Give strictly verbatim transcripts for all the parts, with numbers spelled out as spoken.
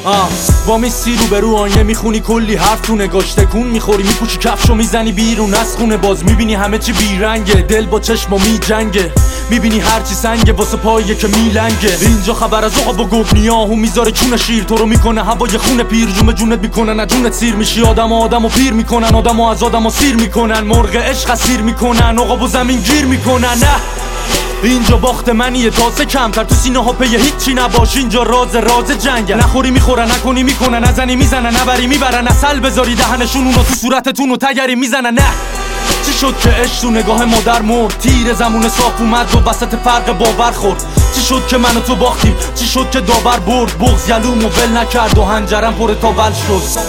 آه با میسی رو به رو آینه میخونی کلی حرف تو نگاش تکون میخوری میپوشی کفشو میزنی بیرون از خونه باز میبینی همه چی بیرنگه دل با چشم و میجنگه میبینی هرچی سنگه واسه پاییه که میلنگه اینجا خبر از عقاب و گبنیاهو میذاره چون شیر تو رو میکنه هوای خون پیر جون جونت میکنن جونت سیر میشی آدم و آدم و پیر میکنن آدم و از آدم و سیر میکنن مرغ عشق اسیر میکنن عقاب و زمین گیر میکنن نه اینجا باخت منیه تاسه کمتر تو سینه ها پی هیچی نباش اینجا راز راز جنگه نخوری میخورن نکنی میکنن نزنی میزنن نبری میبرن اصل بذاری دهنشون اونو تو صورتتون و تگری میزنن نه چی شد که عشق تو نگاه مادر مرد تیر زمون صاف اومد و وسط فرق باور خورد چی شد که من و تو باختیم چی شد که داور برد بغض یلوم و ول نکرد و هنجرم پر تاول شد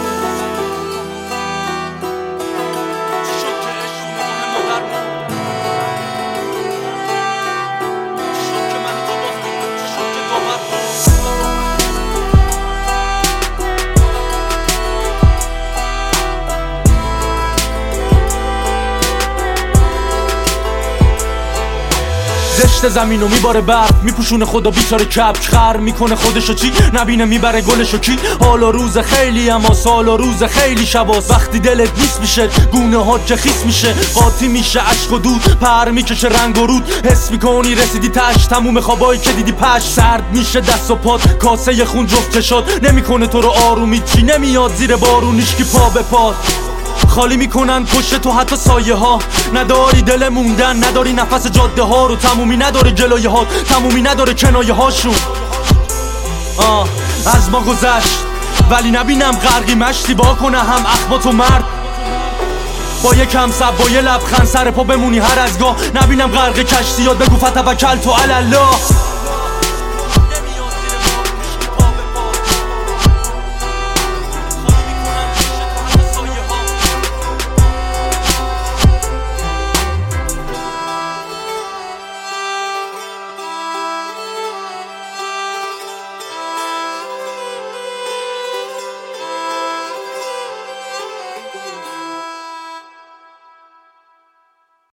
زشت زمینو میباره برف میپوشونه خدا بیچاره کبک خر میکنه خودشو چی نبینه میبره گلشو کی حال و روز خیلی اما سال و روز خیلی شباست وقتی دلت نیست میشه گونه ها که خیس میشه قاطی میشه عشق و دود پر میکشه رنگ و رود حس میکنی رسیدی تش تموم خوابایی که دیدی پش سرد میشه دست و پات کاسه خون جفت چشات نمیکنه تو رو آرومی چی نمیاد زیر بارونیش کی پا به پات خالی میکنن پشت تو حتی سایه ها نداری دل موندن نداری نفس جاده ها رو تمومی نداره جلوی ها تمومی نداره کنایه هاشون آه از ما گذشت ولی نبینم غرقی مشتی با کنه هم اخبات و مرد با یک کم سب با یه لبخند سر پا بمونی هر از گاه نبینم غرق کشتی یاد بگو فتوکل تو علی الله